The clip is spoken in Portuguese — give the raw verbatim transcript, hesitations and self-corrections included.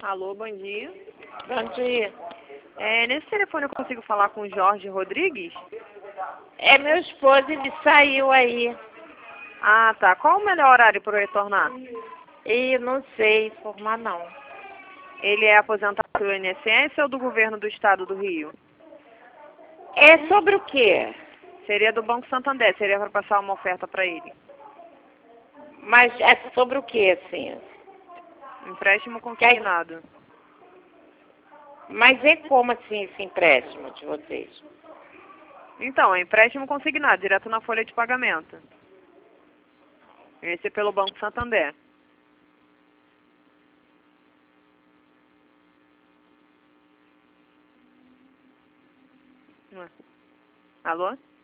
Alô, bom dia. Bom dia. É, nesse telefone eu consigo falar com o Jorge Rodrigues? É meu esposo, ele saiu aí. Ah, tá. Qual o melhor horário para eu retornar? E não sei informar não. Ele é aposentado do I N S S ou do governo do estado do Rio? É sobre o quê? Seria do Banco Santander, seria para passar uma oferta para ele. Mas é sobre o quê, assim? Empréstimo consignado. Mas é como assim esse empréstimo de vocês? Então, é empréstimo consignado, direto na folha de pagamento. Esse é pelo Banco Santander. Alô?